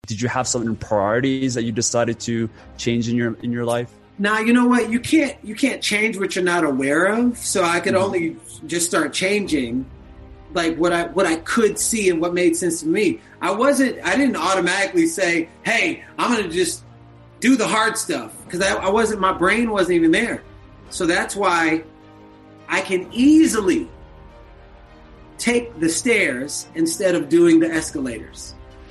Did you have some priorities that you decided to change in your life? Now, you know what? You can't change what you're not aware of. So I could only just start changing like what I could see and what made sense to me. I didn't automatically say, hey, I'm going to just do the hard stuff, because my brain wasn't even there. So that's why I can easily take the stairs instead of doing the escalators.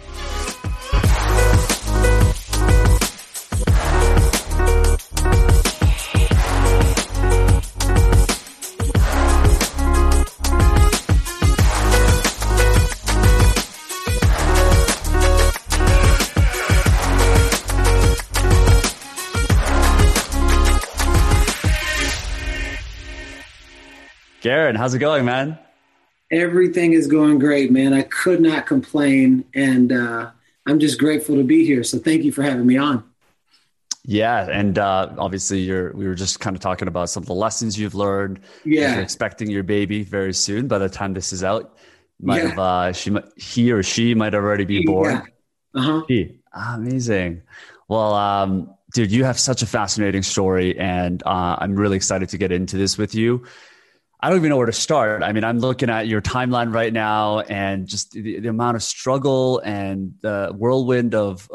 Garen, how's it going, man? Everything is going great, man. I could not complain, and I'm just grateful to be here. So thank you for having me on. Yeah, and obviously we were just kind of talking about some of the lessons you've learned. Yeah, you're expecting your baby very soon. By the time this is out, he or she might already be born. Yeah. Amazing. Well, dude, you have such a fascinating story, and I'm really excited to get into this with you. I don't even know where to start. I mean, I'm looking at your timeline right now, and just the amount of struggle and the whirlwind of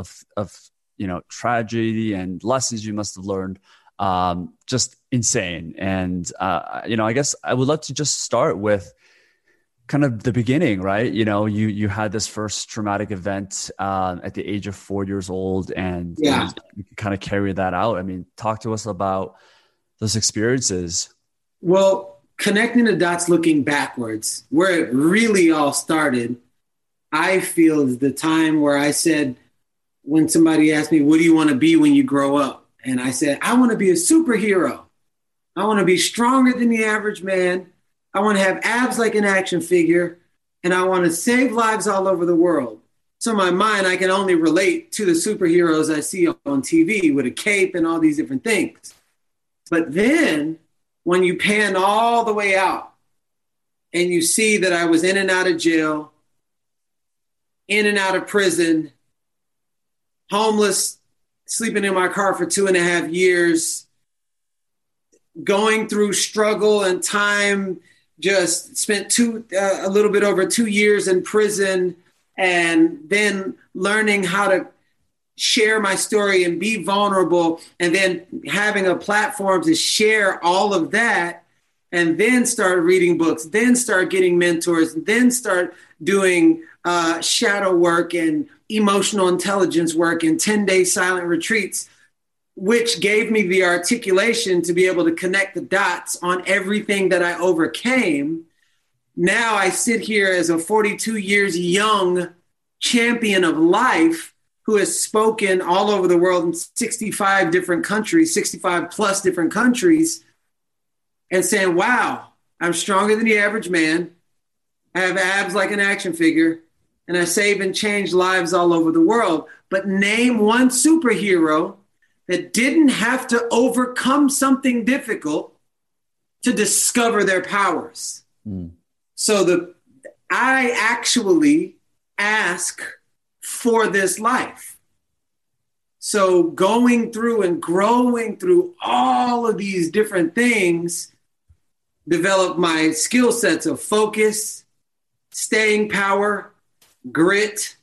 tragedy and lessons you must have learned, just insane. And I guess I would love to just start with kind of the beginning, right? You had this first traumatic event at the age of 4 years old, and you kind of carry that out. I mean, talk to us about those experiences. Well, connecting the dots, looking backwards, where it really all started, I feel is the time where I said, when somebody asked me, what do you want to be when you grow up? And I said, I want to be a superhero. I want to be stronger than the average man. I want to have abs like an action figure. And I want to save lives all over the world. So in my mind, I can only relate to the superheroes I see on TV with a cape and all these different things. But then when you pan all the way out and you see that I was in and out of jail, in and out of prison, homeless, sleeping in my car for 2.5 years, going through struggle and time, just spent a little bit over 2 years in prison, and then learning how to share my story and be vulnerable, and then having a platform to share all of that, and then start reading books, then start getting mentors, then start doing shadow work and emotional intelligence work and 10-day silent retreats, which gave me the articulation to be able to connect the dots on everything that I overcame. Now I sit here as a 42 years young champion of life who has spoken all over the world in 65 different countries, 65 plus different countries, and saying, wow, I'm stronger than the average man. I have abs like an action figure, and I save and change lives all over the world. But name one superhero that didn't have to overcome something difficult to discover their powers. So I actually ask for this life. So going through and growing through all of these different things developed my skill sets of focus, staying power, grit,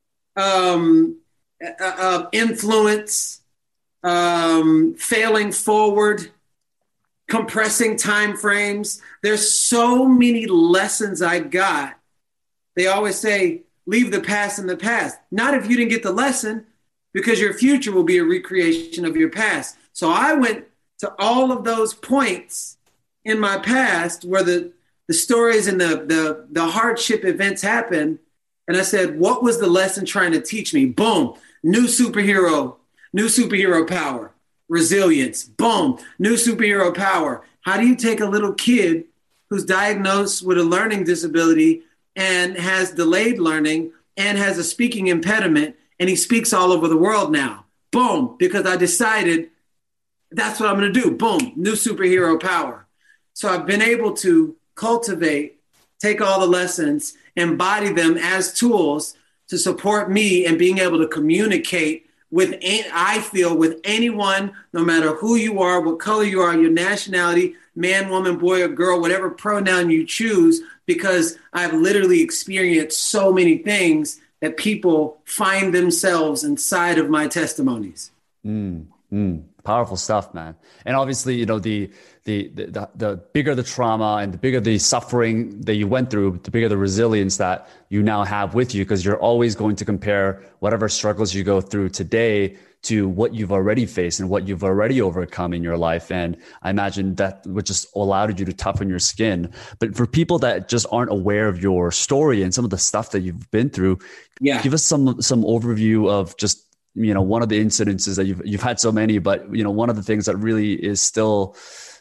influence, failing forward, compressing time frames. There's so many lessons I got. They always say, leave the past in the past. Not if you didn't get the lesson, because your future will be a recreation of your past. So I went to all of those points in my past where the stories and the hardship events happened. And I said, what was the lesson trying to teach me? Boom, new superhero power, resilience, boom, new superhero power. How do you take a little kid who's diagnosed with a learning disability and has delayed learning and has a speaking impediment, and he speaks all over the world now? Boom, because I decided that's what I'm going to do. Boom, new superhero power. So I've been able to cultivate, take all the lessons, embody them as tools to support me and being able to communicate with, I feel, with anyone, no matter who you are, what color you are, your nationality, man, woman, boy, or girl, whatever pronoun you choose, because I've literally experienced so many things that people find themselves inside of my testimonies. Powerful stuff, man. And obviously, you know, the bigger the trauma and the bigger the suffering that you went through, the bigger the resilience that you now have with you, because you're always going to compare whatever struggles you go through today to what you've already faced and what you've already overcome in your life. And I imagine that would just allowed you to toughen your skin. But for people that just aren't aware of your story and some of the stuff that you've been through, give us some overview of just, you know, one of the incidences that you've had so many, but, you know, one of the things that really is still,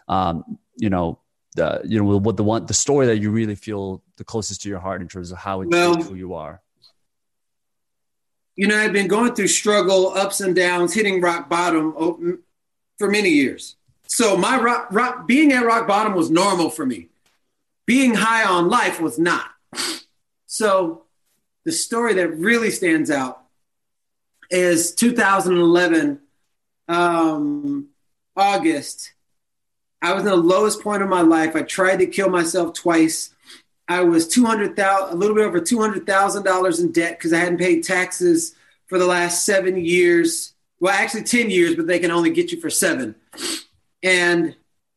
the story that you really feel the closest to your heart in terms of how it shapes who you are. You know, I've been going through struggle, ups and downs, hitting rock bottom for many years. So my being at rock bottom was normal for me. Being high on life was not. So the story that really stands out is 2011, August. I was in the lowest point of my life. I tried to kill myself twice. I was a little bit over $200,000 in debt because I hadn't paid taxes for the last 7 years. Well, actually 10 years, but they can only get you for 7. And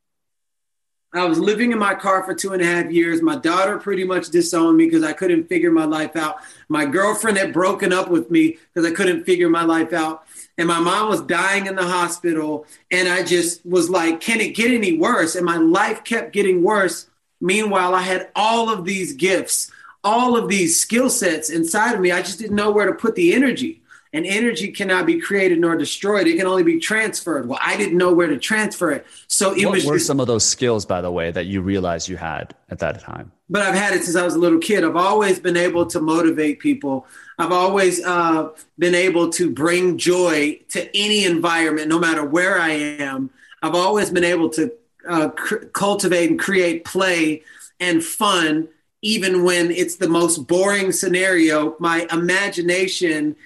I was living in my car for 2.5 years. My daughter pretty much disowned me because I couldn't figure my life out. My girlfriend had broken up with me because I couldn't figure my life out. And my mom was dying in the hospital. And I just was like, can it get any worse? And my life kept getting worse. Meanwhile, I had all of these gifts, all of these skill sets inside of me. I just didn't know where to put the energy. And energy cannot be created nor destroyed. It can only be transferred. Well, I didn't know where to transfer it. So what were some of those skills, by the way, that you realized you had at that time? But I've had it since I was a little kid. I've always been able to motivate people. I've always been able to bring joy to any environment, no matter where I am. I've always been able to cultivate and create play and fun, even when it's the most boring scenario. My imagination,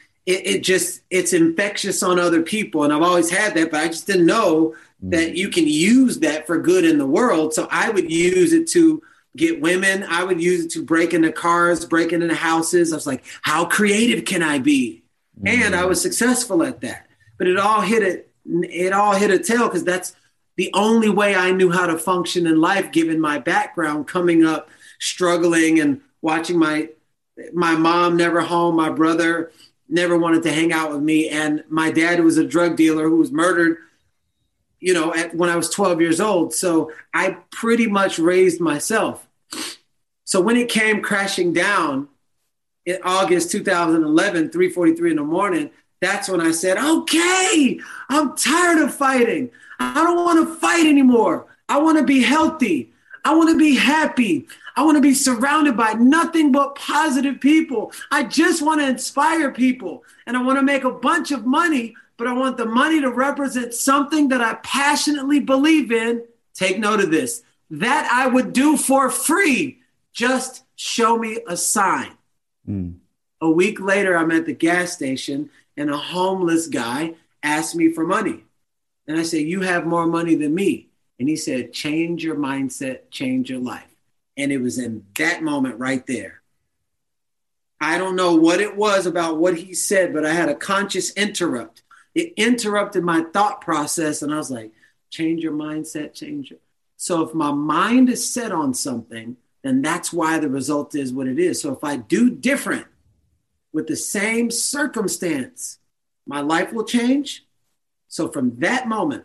it's infectious on other people. And I've always had that, but I just didn't know that you can use that for good in the world. So I would use it to get women. I would use it to break into cars, break into houses. I was like, how creative can I be? And I was successful at that. But it all hit a tail because that's the only way I knew how to function in life, given my background coming up, struggling and watching my mom never home, my brother never wanted to hang out with me. And my dad was a drug dealer who was murdered, you know, when I was 12 years old. So I pretty much raised myself. So when it came crashing down in August 2011, 3:43 in the morning, that's when I said, okay, I'm tired of fighting. I don't want to fight anymore. I want to be healthy. I want to be happy. I want to be surrounded by nothing but positive people. I just want to inspire people. And I want to make a bunch of money, but I want the money to represent something that I passionately believe in. Take note of this, that I would do for free. Just show me a sign. A week later, I'm at the gas station and a homeless guy asked me for money. And I said, you have more money than me. And he said, change your mindset, change your life. And it was in that moment right there. I don't know what it was about what he said, but I had a conscious interrupt. It interrupted my thought process. And I was like, change your mindset, change it. So if my mind is set on something, then that's why the result is what it is. So if I do different with the same circumstance, my life will change. So from that moment,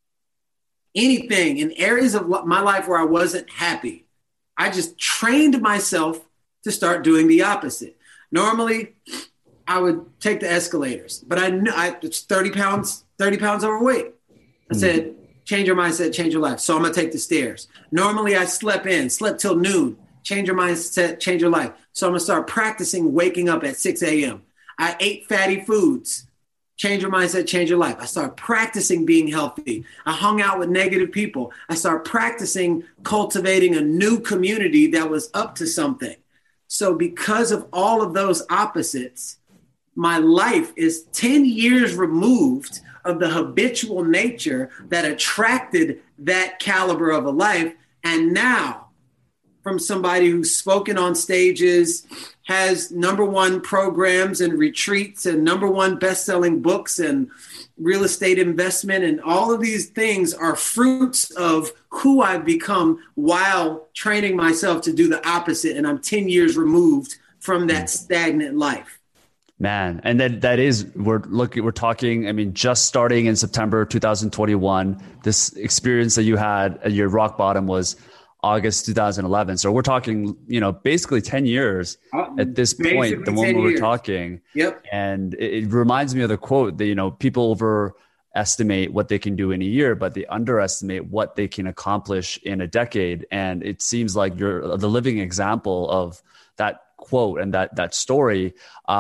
anything in areas of my life where I wasn't happy, I just trained myself to start doing the opposite. Normally, I would take the escalators, but I knew I was 30 pounds overweight. I said, change your mindset, change your life. So I'm going to take the stairs. Normally, I slept till noon. Change your mindset, change your life. So I'm going to start practicing waking up at 6 a.m. I ate fatty foods. Change your mindset, change your life. I started practicing being healthy. I hung out with negative people. I started practicing cultivating a new community that was up to something. So because of all of those opposites, my life is 10 years removed of the habitual nature that attracted that caliber of a life. And now, from somebody who's spoken on stages, has #1 programs and retreats and #1 best-selling books and real estate investment, and all of these things are fruits of who I've become while training myself to do the opposite. And I'm 10 years removed from that stagnant life. Man, and we're talking, I mean, just starting in September 2021, this experience that you had at your rock bottom was August 2011. So we're talking, basically 10 years at this point, the moment we're talking. Yep. And it reminds me of the quote that, people overestimate what they can do in a year, but they underestimate what they can accomplish in a decade. And it seems like you're the living example of that quote and that story.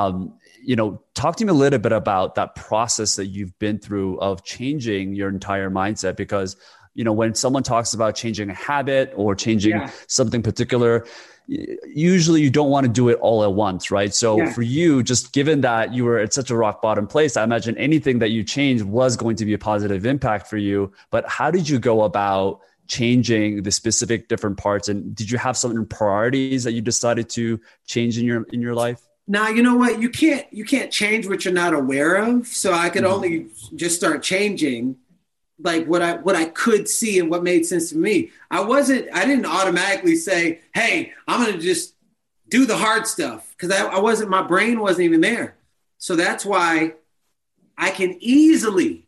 Talk to me a little bit about that process that you've been through of changing your entire mindset, because when someone talks about changing a habit or changing something particular, usually you don't want to do it all at once, right? So for you, just given that you were at such a rock bottom place, I imagine anything that you changed was going to be a positive impact for you. But how did you go about changing the specific different parts? And did you have certain priorities that you decided to change in your life? Now, you know what? You can't change what you're not aware of. So I could only just start changing like what I could see and what made sense to me. I didn't automatically say, hey, I'm going to just do the hard stuff, because my brain wasn't even there. So that's why I can easily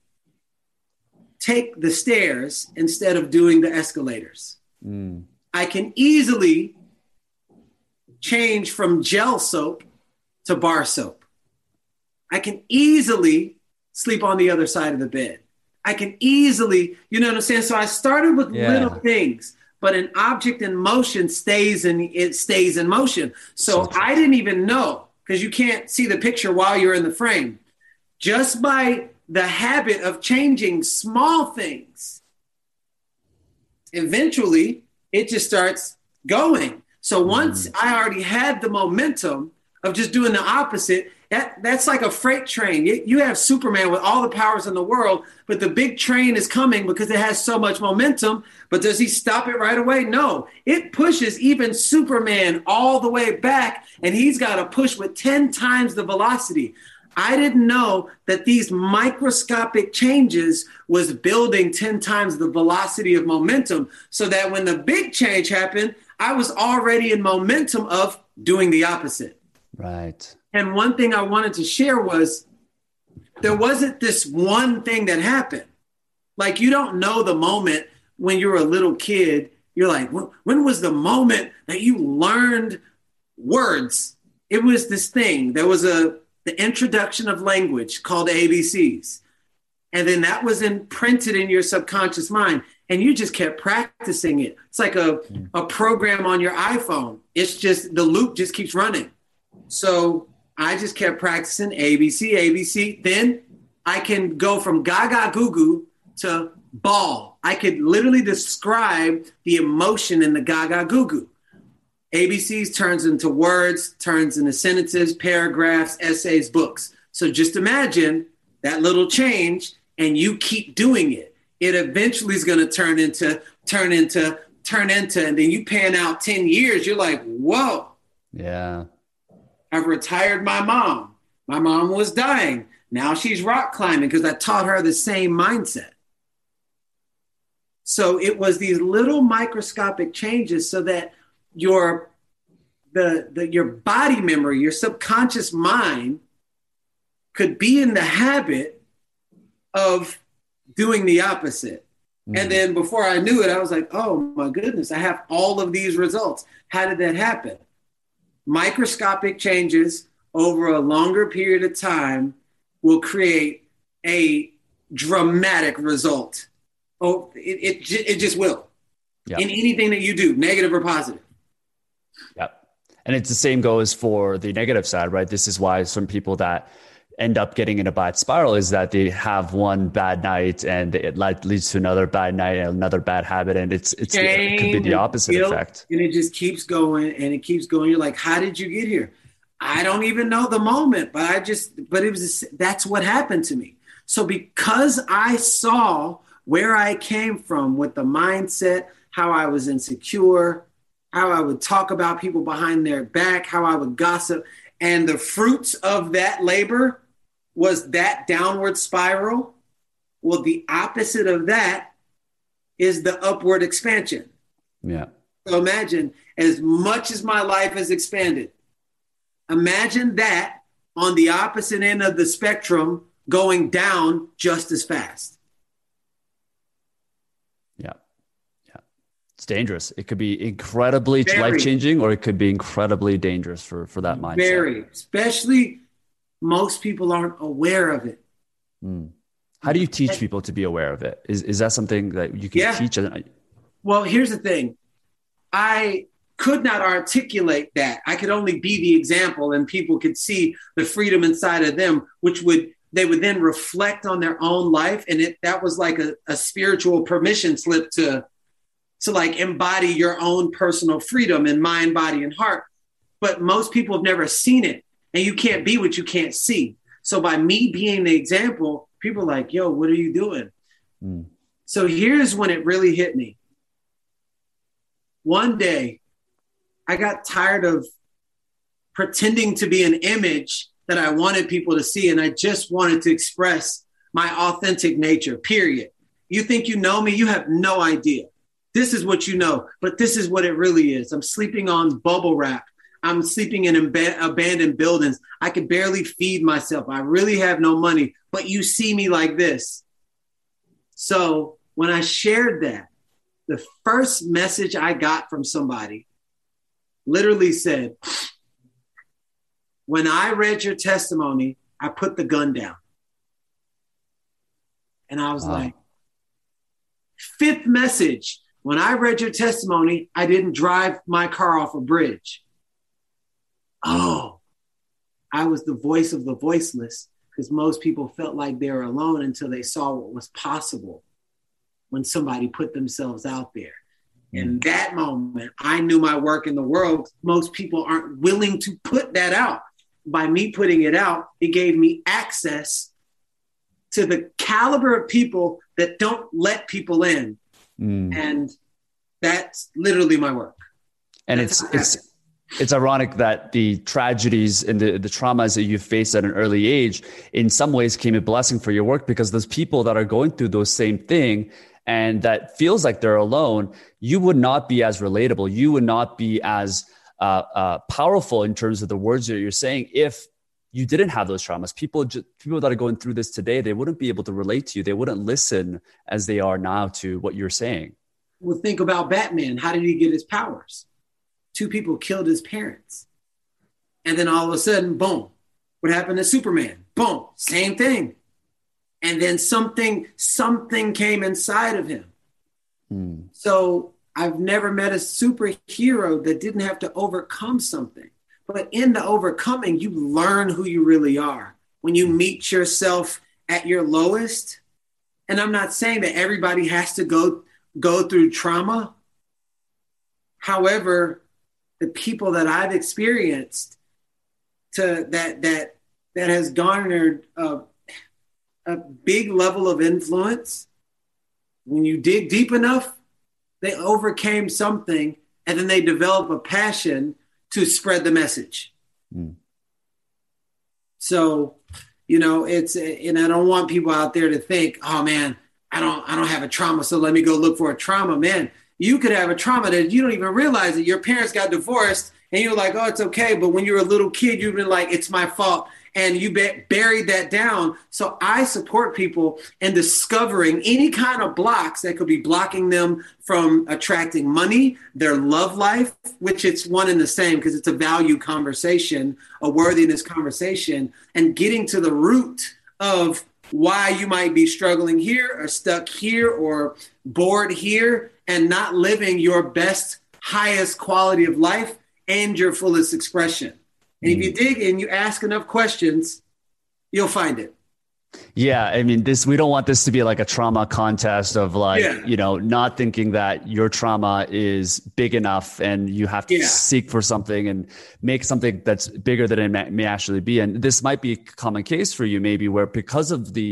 take the stairs instead of doing the escalators. I can easily change from gel soap to bar soap. I can easily sleep on the other side of the bed. I can easily, you know what I'm saying? So I started with little things, but an object in motion stays in motion. So I didn't even know, because you can't see the picture while you're in the frame. Just by the habit of changing small things, eventually it just starts going. So once I already had the momentum of just doing the opposite, that's like a freight train. You have Superman with all the powers in the world, but the big train is coming because it has so much momentum. But does he stop it right away? No, it pushes even Superman all the way back, and he's got to push with 10 times the velocity. I didn't know that these microscopic changes was building 10 times the velocity of momentum, so that when the big change happened, I was already in momentum of doing the opposite. Right. And one thing I wanted to share was there wasn't this one thing that happened. Like, you don't know the moment when you're a little kid. You're like, when was the moment that you learned words? It was this thing. There was the introduction of language called ABCs. And then that was imprinted in your subconscious mind. And you just kept practicing it. It's like a program on your iPhone. It's just, the loop just keeps running. So I just kept practicing ABC. Then I can go from gaga goo goo to ball. I could literally describe the emotion in the gaga goo goo. ABCs turns into words, turns into sentences, paragraphs, essays, books. So just imagine that little change, and you keep doing it. It eventually is going to turn into, and then you pan out 10 years. You're like, whoa. Yeah. I've retired my mom. My mom was dying. Now she's rock climbing because I taught her the same mindset. So it was these little microscopic changes so that your body memory, your subconscious mind could be in the habit of doing the opposite. And then before I knew it, I was like, oh my goodness, I have all of these results. How did that happen? Microscopic changes over a longer period of time will create a dramatic result. Oh, it just will. Yep. In anything that you do, negative or positive. Yep. And it's the same goes for the negative side, right? This is why some people that end up getting in a bad spiral is that they have one bad night and it leads to another bad night and another bad habit. And it could be the opposite effect. And it just keeps going and it keeps going. You're like, how did you get here? I don't even know the moment, but that's what happened to me. So because I saw where I came from with the mindset, how I was insecure, how I would talk about people behind their back, how I would gossip, and the fruits of that labor was that downward spiral. Well, the opposite of that is the upward expansion. Yeah. So imagine, as much as my life has expanded, imagine that on the opposite end of the spectrum going down just as fast. Yeah. Yeah. It's dangerous. It could be incredibly life-changing, or it could be incredibly dangerous for that mindset. Very, especially most people aren't aware of it. How do you teach people to be aware of it? Is that something that you can teach? Well, here's the thing. I could not articulate that. I could only be the example, and people could see the freedom inside of them, they would then reflect on their own life. And that was like a spiritual permission slip to like embody your own personal freedom in mind, body, and heart. But most people have never seen it, and you can't be what you can't see. So by me being the example, people are like, yo, what are you doing? So here's when it really hit me. One day, I got tired of pretending to be an image that I wanted people to see, and I just wanted to express my authentic nature, period. You think you know me? You have no idea. This is what you know, but this is what it really is. I'm sleeping on bubble wrap. I'm sleeping in abandoned buildings. I could barely feed myself. I really have no money, but you see me like this. So when I shared that, the first message I got from somebody literally said, when I read your testimony, I put the gun down. And I was like, fifth message, when I read your testimony, I didn't drive my car off a bridge. Oh, I was the voice of the voiceless, because most people felt like they were alone until they saw what was possible when somebody put themselves out there. In that moment, I knew my work in the world. Most people aren't willing to put that out. By me putting it out, it gave me access to the caliber of people that don't let people in. And that's literally my work. And it's ironic that the tragedies and the traumas that you faced at an early age in some ways came a blessing for your work, because those people that are going through those same thing and that feels like they're alone, you would not be as relatable. You would not be as powerful in terms of the words that you're saying if you didn't have those traumas. People that are going through this today, they wouldn't be able to relate to you. They wouldn't listen as they are now to what you're saying. Well, think about Batman. How did he get his powers? 2 people killed his parents. And then all of a sudden, boom. What happened to Superman? Boom, same thing. And then something came inside of him. So I've never met a superhero that didn't have to overcome something. But in the overcoming, you learn who you really are. When you meet yourself at your lowest, and I'm not saying that everybody has to go through trauma. However, the people that I've experienced that has garnered a big level of influence, when you dig deep enough, they overcame something, and then they develop a passion to spread the message. So, and I don't want people out there to think, oh man, I don't have a trauma, so let me go look for a trauma. Man, you could have a trauma that you don't even realize that your parents got divorced and you're like, oh, it's okay. But when you were a little kid, you've been like, it's my fault. And you buried that down. So I support people in discovering any kind of blocks that could be blocking them from attracting money, their love life, which it's one and the same because it's a value conversation, a worthiness conversation, and getting to the root of why you might be struggling here or stuck here or bored here and not living your best, highest quality of life and your fullest expression. And if you dig in, you ask enough questions, you'll find it. Yeah, I mean, we don't want this to be like a trauma contest of like, Yeah. not thinking that your trauma is big enough and you have to Yeah. seek for something and make something that's bigger than it may actually be. And this might be a common case for you, maybe, where because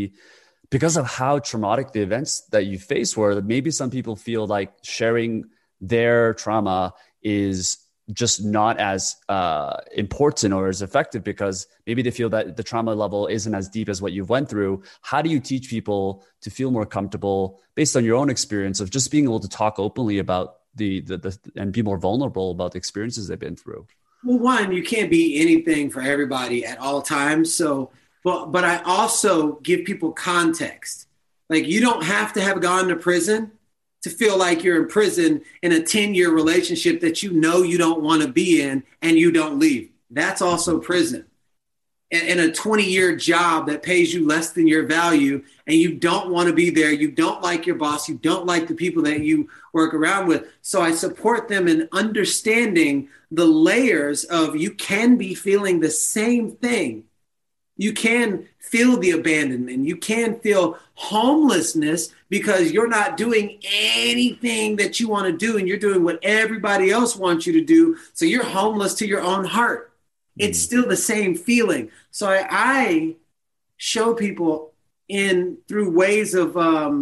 of how traumatic the events that you face were, maybe some people feel like sharing their trauma is just not as important or as effective because maybe they feel that the trauma level isn't as deep as what you've went through. How do you teach people to feel more comfortable based on your own experience of just being able to talk openly about the and be more vulnerable about the experiences they've been through? Well, one, you can't be anything for everybody at all times. So, but I also give people context. Like, you don't have to have gone to prison to feel like you're in prison in a 10-year relationship that you don't want to be in and you don't leave. That's also prison. And a 20-year job that pays you less than your value and you don't want to be there. You don't like your boss. You don't like the people that you work around with. So I support them in understanding the layers of you can be feeling the same thing. You can feel the abandonment. You can feel homelessness because you're not doing anything that you want to do and you're doing what everybody else wants you to do. So you're homeless to your own heart. It's still the same feeling. So I show people through ways of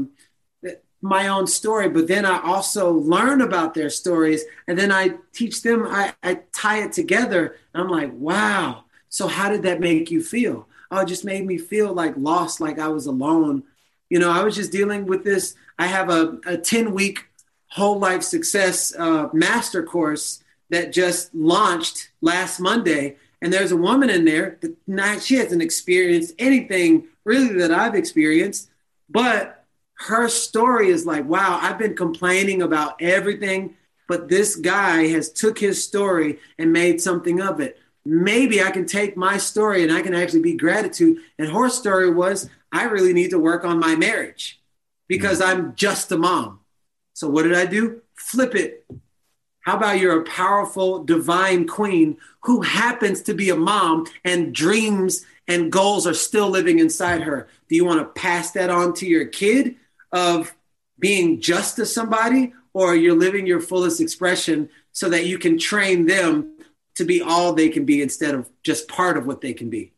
my own story, but then I also learn about their stories and then I teach them, I tie it together. And I'm like, wow. So how did that make you feel? Oh, it just made me feel like lost, like I was alone. I was just dealing with this. I have a 10-week whole life success master course that just launched last Monday. And there's a woman in there that she hasn't experienced anything really that I've experienced, but her story is like, wow, I've been complaining about everything, but this guy has took his story and made something of it. Maybe I can take my story and I can actually be gratitude. And her story was, I really need to work on my marriage because I'm just a mom. So what did I do? Flip it. How about you're a powerful divine queen who happens to be a mom and dreams and goals are still living inside her? Do you want to pass that on to your kid of being just to somebody, or you're living your fullest expression so that you can train them to be all they can be instead of just part of what they can be?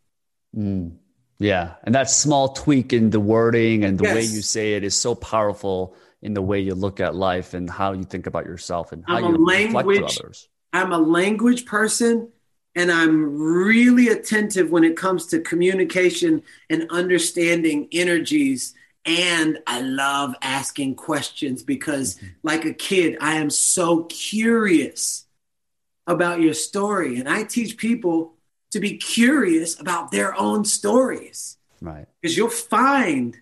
Yeah. And that small tweak in the wording and the way Yes. you say it is so powerful in the way you look at life and how you think about yourself and how you reflect to others. I'm a language person, and I'm really attentive when it comes to communication and understanding energies. And I love asking questions because, like a kid, I am so curious about your story. And I teach people to be curious about their own stories. Right. Because you'll find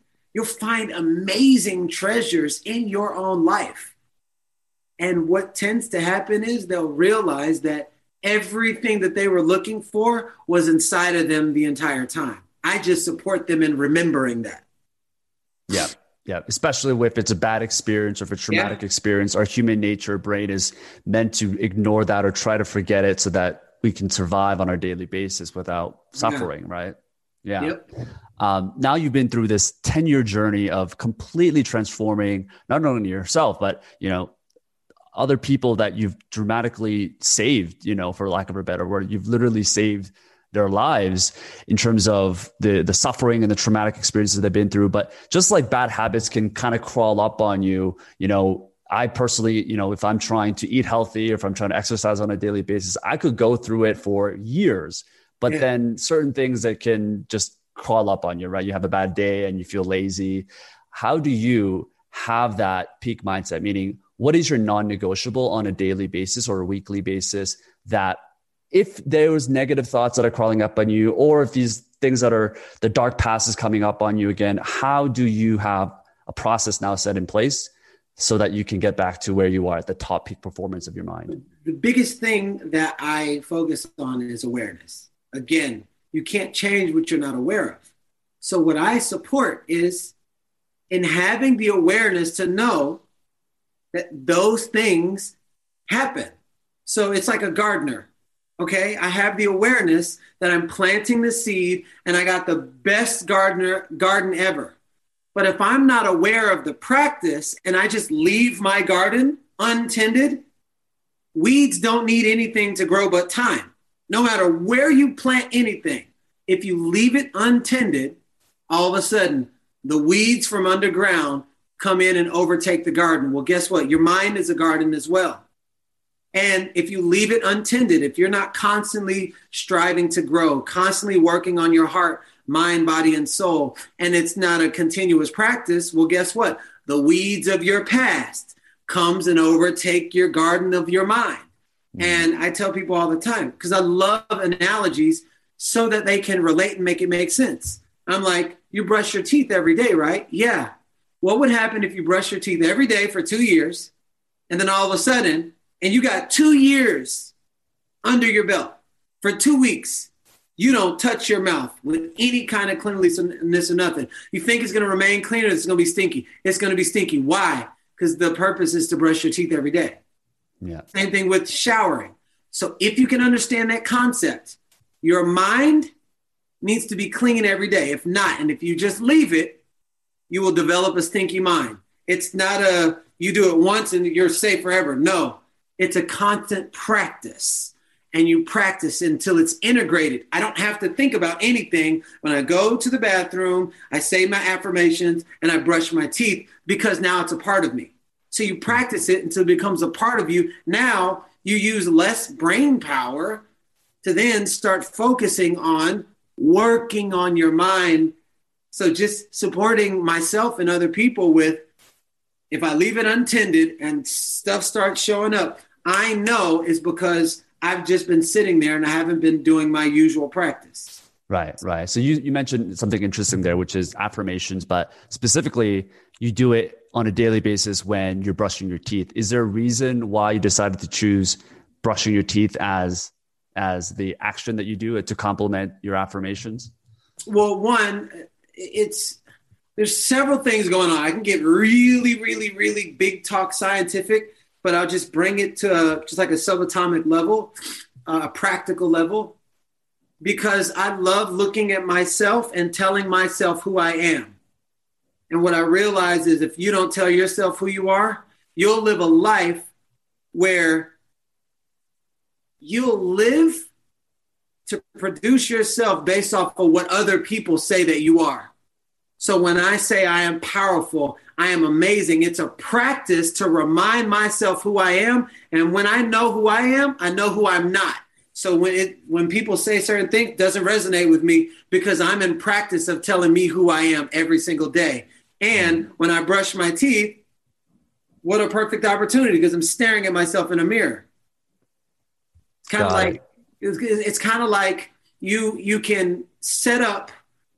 amazing treasures in your own life. And what tends to happen is they'll realize that everything that they were looking for was inside of them the entire time. I just support them in remembering that. Yeah. Yeah. Especially if it's a bad experience or if it's a traumatic experience, our human nature brain is meant to ignore that or try to forget it so that we can survive on our daily basis without suffering. Right. Yeah. Yep. Now you've been through this 10-year journey of completely transforming not only yourself, but, other people that you've dramatically saved, for lack of a better word. You've literally saved their lives in terms of the suffering and the traumatic experiences they've been through. But just like bad habits can kind of crawl up on you, I personally, if I'm trying to eat healthy or if I'm trying to exercise on a daily basis, I could go through it for years. But then certain things that can just crawl up on you, right? You have a bad day and you feel lazy. How do you have that peak mindset? Meaning, what is your non-negotiable on a daily basis or a weekly basis that if there was negative thoughts that are crawling up on you, or if these things that are the dark past is coming up on you again, how do you have a process now set in place so that you can get back to where you are at the top peak performance of your mind? The biggest thing that I focus on is awareness. Again, you can't change what you're not aware of. So what I support is in having the awareness to know that those things happen. So it's like a gardener. Okay. I have the awareness that I'm planting the seed and I got the best garden ever. But if I'm not aware of the practice and I just leave my garden untended, weeds don't need anything to grow but time. No matter where you plant anything, if you leave it untended, all of a sudden the weeds from underground come in and overtake the garden. Well, guess what? Your mind is a garden as well. And if you leave it untended, if you're not constantly striving to grow, constantly working on your heart, mind, body, and soul, and it's not a continuous practice, well, guess what? The weeds of your past comes and overtake your garden of your mind. Mm-hmm. And I tell people all the time, because I love analogies so that they can relate and make it make sense. I'm like, you brush your teeth every day, right? Yeah. What would happen if you brush your teeth every day for 2 years, and then all of a sudden, and you got 2 years under your belt, for 2 weeks, you don't touch your mouth with any kind of cleanliness or nothing. You think it's going to remain clean or it's going to be stinky? It's going to be stinky. Why? Because the purpose is to brush your teeth every day. Yeah. Same thing with showering. So if you can understand that concept, your mind needs to be clean every day. If not, and if you just leave it, you will develop a stinky mind. It's not you do it once and you're safe forever. No, it's a constant practice. And you practice until it's integrated. I don't have to think about anything when I go to the bathroom, I say my affirmations, and I brush my teeth because now it's a part of me. So you practice it until it becomes a part of you. Now you use less brain power to then start focusing on working on your mind. So just supporting myself and other people with, if I leave it untended and stuff starts showing up, I know it's because I've just been sitting there and I haven't been doing my usual practice. Right. So you mentioned something interesting there, which is affirmations, but specifically you do it on a daily basis when you're brushing your teeth. Is there a reason why you decided to choose brushing your teeth as the action that you do to complement your affirmations? Well, one, there's several things going on. I can get really, really, really big talk scientific, but I'll just bring it to just like a subatomic level, a practical level, because I love looking at myself and telling myself who I am. And what I realize is if you don't tell yourself who you are, you'll live a life where you'll live to produce yourself based off of what other people say that you are. So when I say I am powerful, I am amazing, it's a practice to remind myself who I am. And when I know who I am, I know who I'm not. So when people say certain things, it doesn't resonate with me because I'm in practice of telling me who I am every single day. And when I brush my teeth, what a perfect opportunity because I'm staring at myself in a mirror. It's kind of like it's kind of like you can set up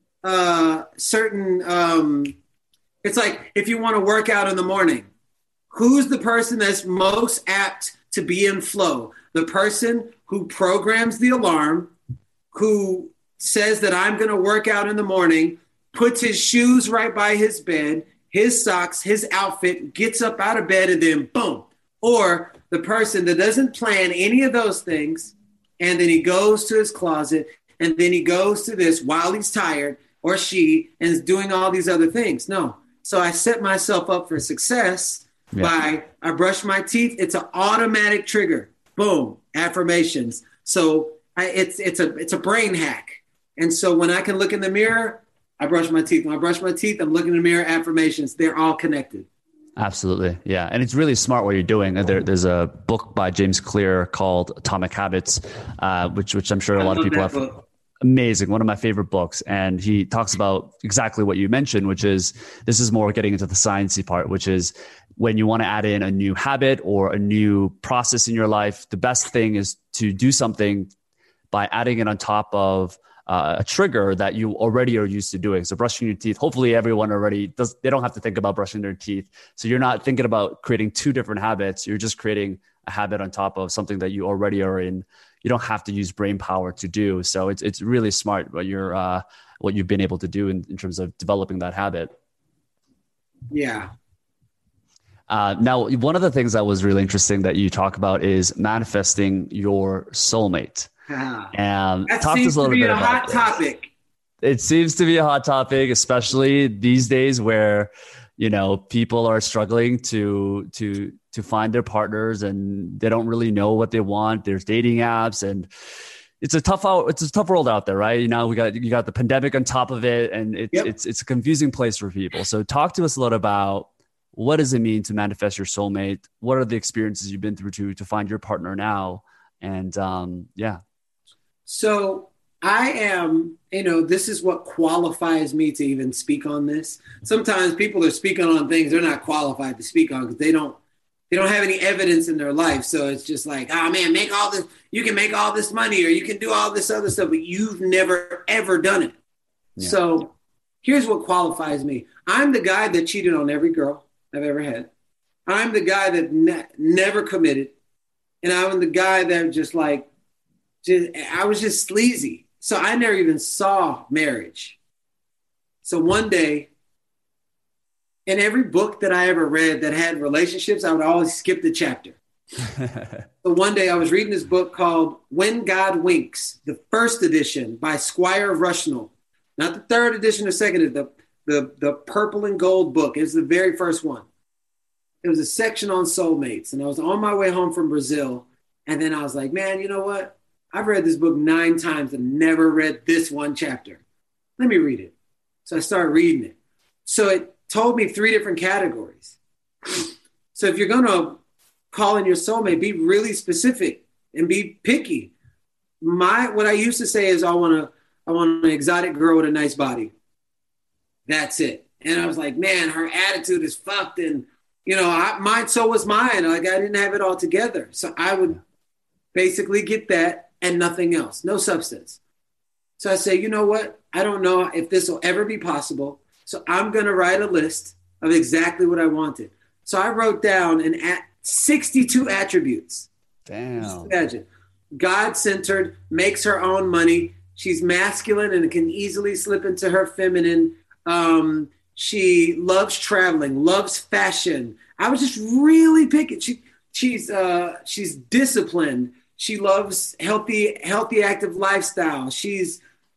certain it's like if you want to work out in the morning, who's the person that's most apt to be in flow? The person who programs the alarm, who says that I'm going to work out in the morning, puts his shoes right by his bed, his socks, his outfit, gets up out of bed, and then boom. Or the person that doesn't plan any of those things, and then he goes to his closet, and then he goes to this while he's tired, or she, and is doing all these other things. No. So I set myself up for success by I brush my teeth. It's an automatic trigger. Boom, affirmations. So it's a brain hack. And so when I can look in the mirror, I brush my teeth. When I brush my teeth, I'm looking in the mirror, affirmations. They're all connected. Absolutely. Yeah. And it's really smart what you're doing. There's a book by James Clear called Atomic Habits, which I'm sure a lot of people have. Book. Amazing. One of my favorite books. And he talks about exactly what you mentioned, which is this is more getting into the sciencey part, which is when you want to add in a new habit or a new process in your life, the best thing is to do something by adding it on top of a trigger that you already are used to doing. So brushing your teeth, hopefully everyone already does, they don't have to think about brushing their teeth. So you're not thinking about creating two different habits. You're just creating a habit on top of something that you already are in. You don't have to use brain power to do. So it's really smart what you've been able to do in terms of developing that habit. Yeah. Now, one of the things that was really interesting that you talk about is manifesting your soulmate. And That talk to us seems a to little be bit a about hot this. topic. It seems to be a hot topic, especially these days where, people are struggling to find their partners and they don't really know what they want. There's dating apps and it's a tough world out there, right? You got the pandemic on top of it, and it's a confusing place for people. So talk to us a little about what does it mean to manifest your soulmate? What are the experiences you've been through to find your partner now? And So I am, this is what qualifies me to even speak on this. Sometimes people are speaking on things they're not qualified to speak on because they don't have any evidence in their life. So it's just like, oh man, you can make all this money or you can do all this other stuff, but you've never, ever done it. Yeah. So here's what qualifies me. I'm the guy that cheated on every girl I've ever had. I'm the guy that never committed. And I'm the guy that I was just sleazy. So I never even saw marriage. So one day, in every book that I ever read that had relationships, I would always skip the chapter. So one day I was reading this book called When God Winks, the first edition by Squire Rushnell. Not the third edition or second, the purple and gold book. It was the very first one. It was a section on soulmates. And I was on my way home from Brazil. And then I was like, man, you know what? I've read this book 9 times and never read this one chapter. Let me read it. So I started reading it. So it told me 3 different categories. So if you're going to call in your soulmate, be really specific and be picky. What I used to say is I want an exotic girl with a nice body. That's it. And I was like, man, her attitude is fucked. And, so was mine. Like I didn't have it all together. So I would basically get that and nothing else, no substance. So I say, you know what? I don't know if this will ever be possible. So I'm going to write a list of exactly what I wanted. So I wrote down 62 attributes. Damn. Just imagine. God-centered, makes her own money. She's masculine and can easily slip into her feminine. She loves traveling, loves fashion. I was just really picking. She's disciplined. She loves healthy, active lifestyle. She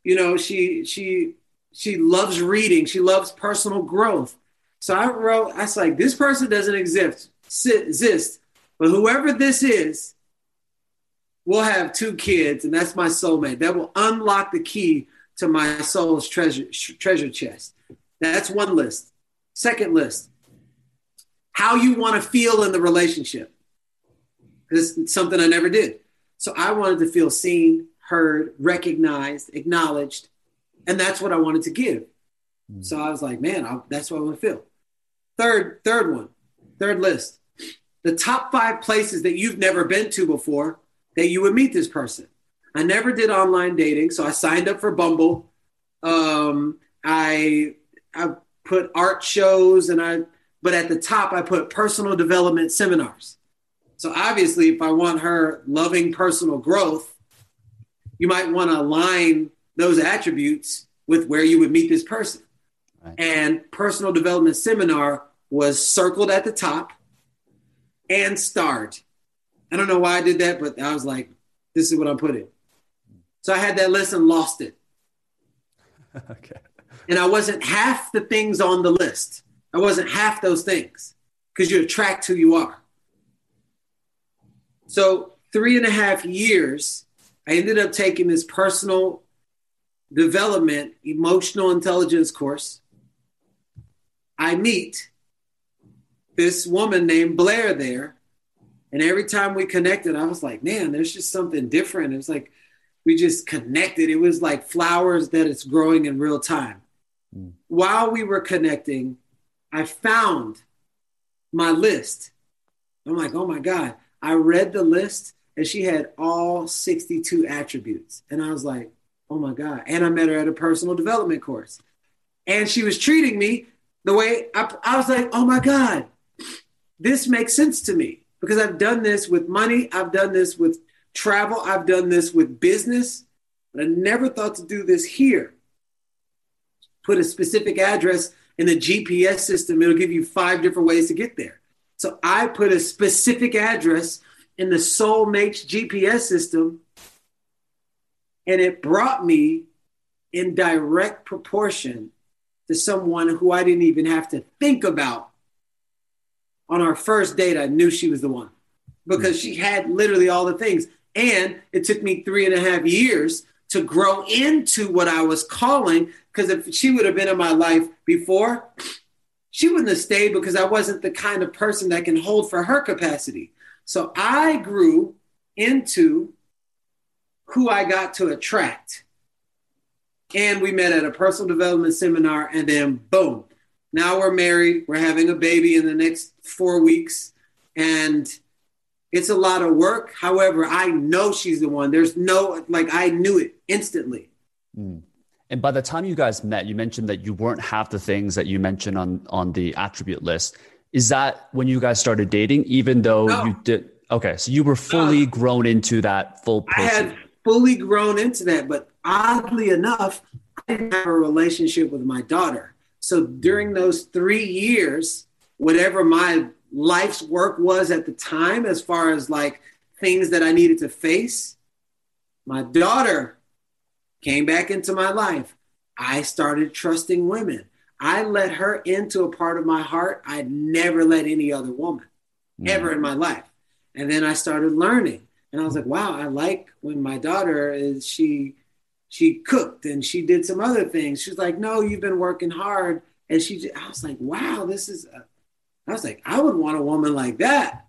loves reading. She loves personal growth. So I was like, this person doesn't exist, but whoever this is will have 2 kids, and that's my soulmate. That will unlock the key to my soul's treasure chest. That's one list. Second list, how you want to feel in the relationship. This is something I never did. So I wanted to feel seen, heard, recognized, acknowledged, and that's what I wanted to give. So I was like, man, that's what I want to feel. Third list, the top 5 places that you've never been to before that you would meet this person. I never did online dating, so I signed up for Bumble. I put art shows, but at the top I put personal development seminars. So obviously, if I want her loving personal growth, you might want to align those attributes with where you would meet this person. Right. And personal development seminar was circled at the top and starred. I don't know why I did that, but I was like, this is what I'm putting. So I had that list and lost it. Okay. And I wasn't half the things on the list. I wasn't half those things because you attract who you are. So 3.5 years, I ended up taking this personal development, emotional intelligence course. I meet this woman named Blair there. And every time we connected, I was like, man, there's just something different. It was like, we just connected. It was like flowers that it's growing in real time. While we were connecting, I found my list. I'm like, oh my God. I read the list and she had all 62 attributes. And I was like, oh my God. And I met her at a personal development course. And she was treating me the way I was like, oh my God, this makes sense to me because I've done this with money. I've done this with travel. I've done this with business, but I never thought to do this here. Put a specific address in the GPS system. It'll give you 5 different ways to get there. So I put a specific address in the Soulmates GPS system And it brought me in direct proportion to someone who I didn't even have to think about. On our first date, I knew she was the one because she had literally all the things. And it took me 3.5 years to grow into what I was calling, because if she would have been in my life before, she wouldn't have stayed because I wasn't the kind of person that can hold for her capacity. So I grew into who I got to attract. And we met at a personal development seminar, and then boom, now we're married. We're having a baby in the next 4 weeks, and it's a lot of work. However, I know she's the one. There's no, like, I knew it instantly. Mm. And by the time you guys met, you mentioned that you weren't half the things that you mentioned on the attribute list. Is that when you guys started dating, even though you did? Okay, so you were fully grown into that full person. I had fully grown into that, but oddly enough, I didn't have a relationship with my daughter. So during those 3 years, whatever my life's work was at the time, as far as like things that I needed to face, my daughter came back into my life. I started trusting women. I let her into a part of my heart I'd never let any other woman ever in my life. And then I started learning, and I was like, wow, I like when my daughter is, she cooked and she did some other things. She's like, no, you've been working hard. And I was like, wow, I was like, I would want a woman like that,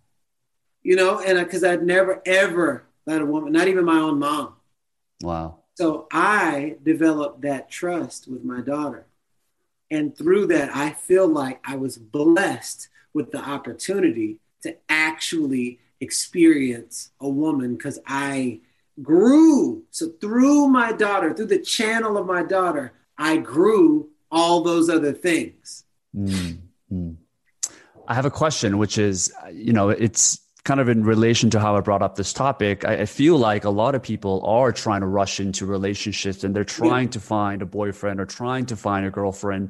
and because I'd never, ever let a woman, not even my own mom. Wow. So I developed that trust with my daughter. And through that, I feel like I was blessed with the opportunity to actually experience a woman, because I grew. So through my daughter, through the channel of my daughter, I grew all those other things. Mm-hmm. I have a question, which is, it's kind of in relation to how I brought up this topic. I feel like a lot of people are trying to rush into relationships, and they're trying to find a boyfriend or trying to find a girlfriend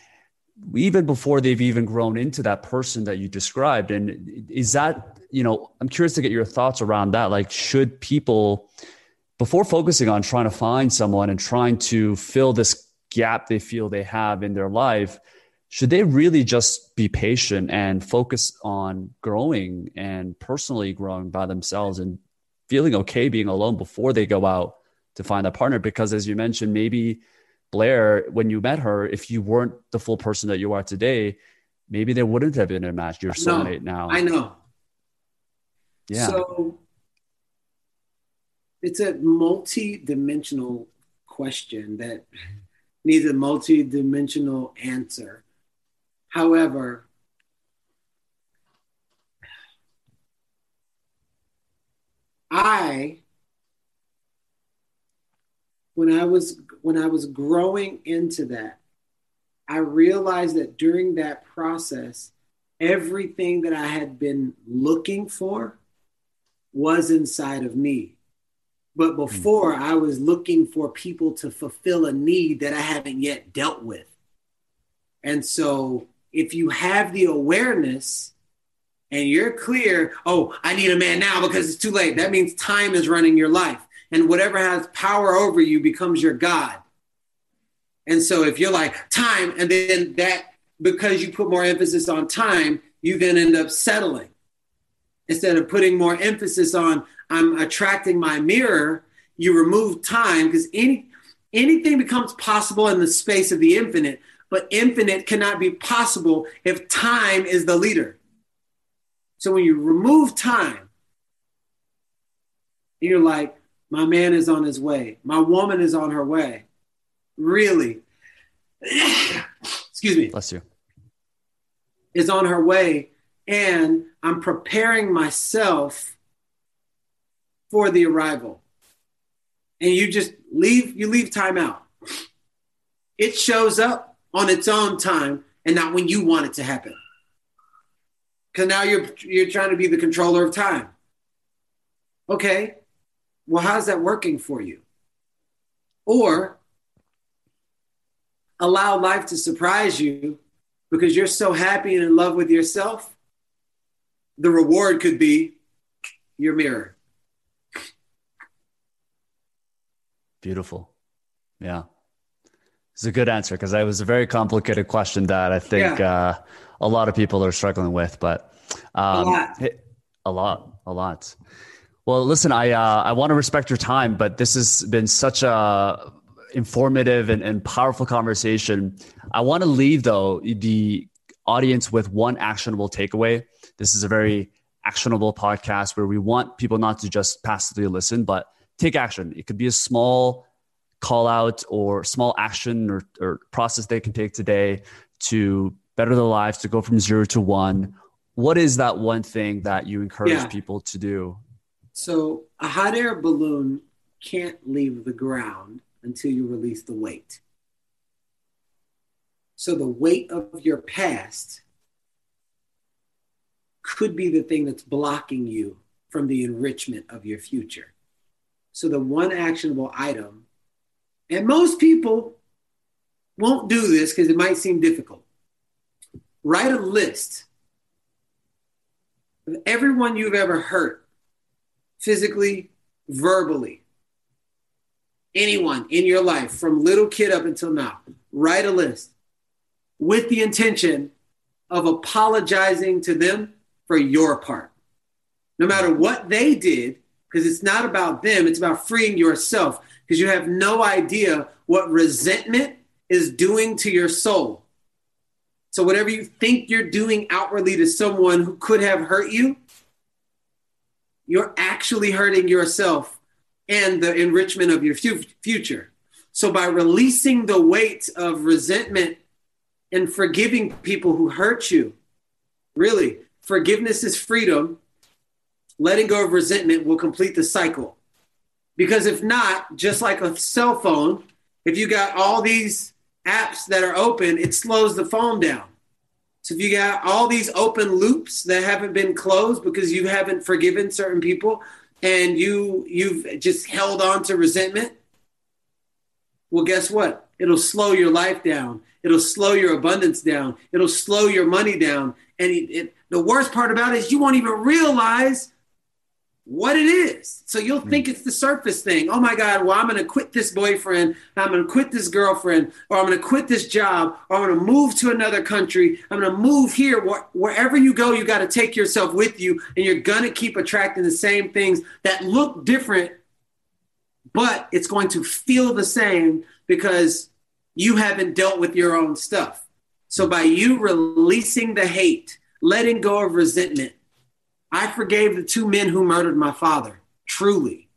even before they've even grown into that person that you described. And is that, I'm curious to get your thoughts around that. Like, should people, before focusing on trying to find someone and trying to fill this gap they feel they have in their life, should they really just be patient and focus on growing and personally growing by themselves and feeling okay being alone before they go out to find a partner? Because as you mentioned, maybe Blair, when you met her, if you weren't the full person that you are today, maybe there wouldn't have been a match. You're soulmate now. I know. Yeah. So it's a multi-dimensional question that needs a multi-dimensional answer. However, when I was growing into that, I realized that during that process, everything that I had been looking for was inside of me. But before, I was looking for people to fulfill a need that I haven't yet dealt with. And so if you have the awareness and you're clear, oh, I need a man now because it's too late, that means time is running your life. And whatever has power over you becomes your God. And so if you're like, time, and then that, because you put more emphasis on time, you then end up settling. Instead of putting more emphasis on, I'm attracting my mirror, you remove time, because anything becomes possible in the space of the infinite, but infinite cannot be possible if time is the leader. So when you remove time, you're like, my man is on his way. My woman is on her way. Really. Excuse me. Bless you. Is on her way. And I'm preparing myself for the arrival. And you just leave time out. It shows up on its own time and not when you want it to happen. Because now you're trying to be the controller of time. Okay. Well, how's that working for you? Or allow life to surprise you because you're so happy and in love with yourself. The reward could be your mirror. Beautiful. Yeah. It's a good answer because it was a very complicated question that I think a lot of people are struggling with, but a lot. Well, listen, I want to respect your time, but this has been such a informative and powerful conversation. I want to leave though the audience with one actionable takeaway. This is a very actionable podcast where we want people not to just passively listen, but take action. It could be a small call out or small action or process they can take today to better their lives, to go from 0 to 1. What is that one thing that you encourage people to do? So a hot air balloon can't leave the ground until you release the weight. So the weight of your past could be the thing that's blocking you from the enrichment of your future. So the one actionable item, and most people won't do this because it might seem difficult. Write a list of everyone you've ever hurt, physically, verbally. Anyone in your life, from little kid up until now, write a list with the intention of apologizing to them for your part. No matter what they did, because it's not about them, it's about freeing yourself, because you have no idea what resentment is doing to your soul. So whatever you think you're doing outwardly to someone who could have hurt you, you're actually hurting yourself and the enrichment of your future. So by releasing the weight of resentment and forgiving people who hurt you, really, forgiveness is freedom. Letting go of resentment will complete the cycle. Because if not, just like a cell phone, if you got all these apps that are open, it slows the phone down. So if you got all these open loops that haven't been closed because you haven't forgiven certain people and you've just held on to resentment, well, guess what? It'll slow your life down. It'll slow your abundance down. It'll slow your money down. And the worst part about it is you won't even realize what it is. So you'll think it's the surface thing. Oh my God, well, I'm going to quit this boyfriend. I'm going to quit this girlfriend, or I'm going to quit this job, or I'm going to move to another country. I'm going to move here. Wherever you go, you got to take yourself with you, and you're going to keep attracting the same things that look different, but it's going to feel the same because you haven't dealt with your own stuff. So by you releasing the hate, letting go of resentment, I forgave the 2 men who murdered my father, truly.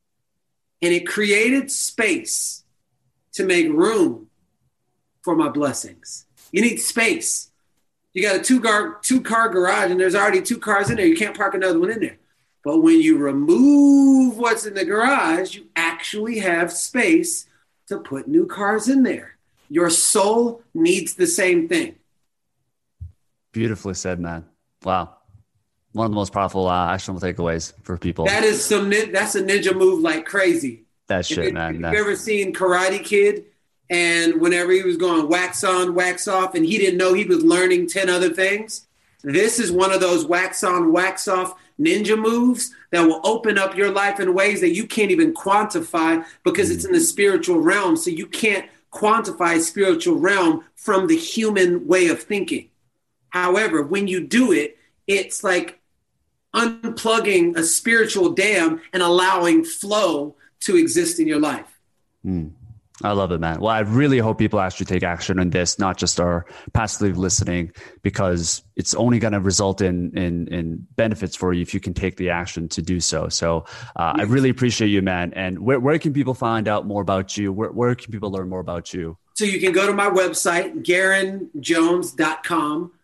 And it created space to make room for my blessings. You need space. You got a two-car garage and there's already 2 cars in there. You can't park another one in there. But when you remove what's in the garage, you actually have space to put new cars in there. Your soul needs the same thing. Beautifully said, man. Wow. One of the most powerful actionable takeaways for people. That's a ninja move like crazy. That shit, man. Have you ever seen Karate Kid? And whenever he was going wax on, wax off, and he didn't know he was learning 10 other things, this is one of those wax on, wax off ninja moves that will open up your life in ways that you can't even quantify because it's in the spiritual realm. So you can't quantify spiritual realm from the human way of thinking. However, when you do it, it's like unplugging a spiritual dam and allowing flow to exist in your life. I love it, man. Well, I really hope people actually take action on this, not just are passively listening, because it's only going to result in benefits for you if you can take the action to do so. So I really appreciate you, man. And where can people find out more about you? Where can people learn more about you? So you can go to my website, GarenJones.com.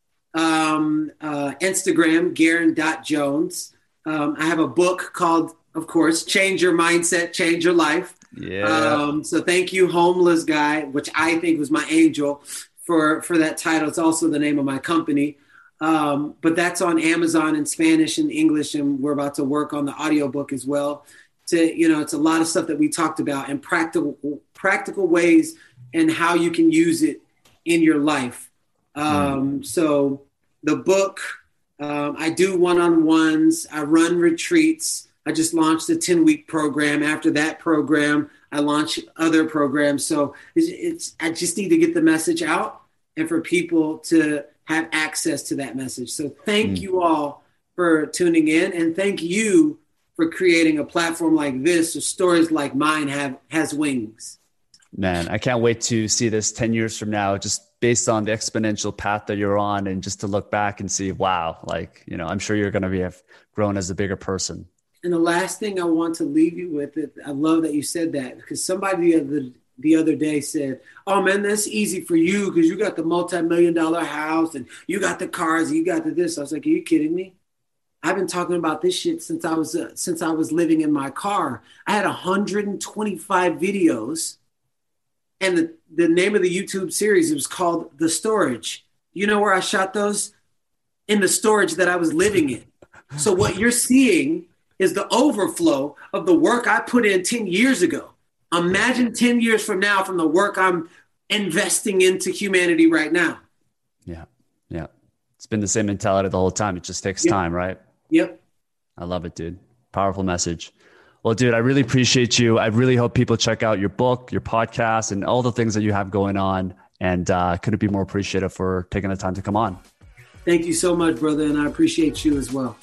Instagram, Garen.Jones. I have a book called, of course, Change Your Mindset, Change Your Life. Yeah. So thank you, Homeless Guy, which I think was my angel for that title. It's also the name of my company. But that's on Amazon in Spanish and English, and we're about to work on the audiobook as well. It's a lot of stuff that we talked about and practical ways and how you can use it in your life. So the book, I do one-on-ones, I run retreats. I just launched a 10-week program. After that program, I launched other programs. So I just need to get the message out and for people to have access to that message. So thank you all for tuning in, and thank you for creating a platform like this so stories like mine has wings. Man, I can't wait to see this 10 years from now, just based on the exponential path that you're on, and just to look back and see, wow, like, I'm sure you're going to have grown as a bigger person. And the last thing I want to leave you with, I love that you said that, because somebody the other day said, oh man, that's easy for you because you got the multi-million-dollar house and you got the cars, and you got this. I was like, are you kidding me? I've been talking about this shit since I was living in my car. I had 125 videos. And the name of the YouTube series, it was called The Storage. You know where I shot those? In the storage that I was living in. So what you're seeing is the overflow of the work I put in 10 years ago. Imagine 10 years from now from the work I'm investing into humanity right now. Yeah. Yeah. It's been the same mentality the whole time. It just takes time, right? Yep. I love it, dude. Powerful message. Well, dude, I really appreciate you. I really hope people check out your book, your podcast, and all the things that you have going on. And couldn't be more appreciative for taking the time to come on. Thank you so much, brother. And I appreciate you as well.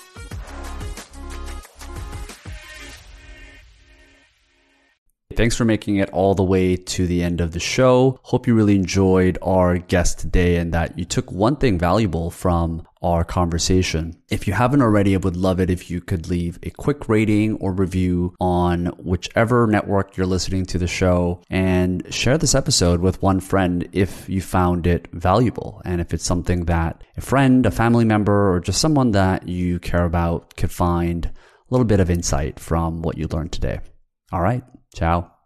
Thanks for making it all the way to the end of the show. Hope you really enjoyed our guest today and that you took one thing valuable from our conversation. If you haven't already, I would love it if you could leave a quick rating or review on whichever network you're listening to the show, and share this episode with one friend if you found it valuable. And if it's something that a friend, a family member, or just someone that you care about could find a little bit of insight from what you learned today. All right. Ciao.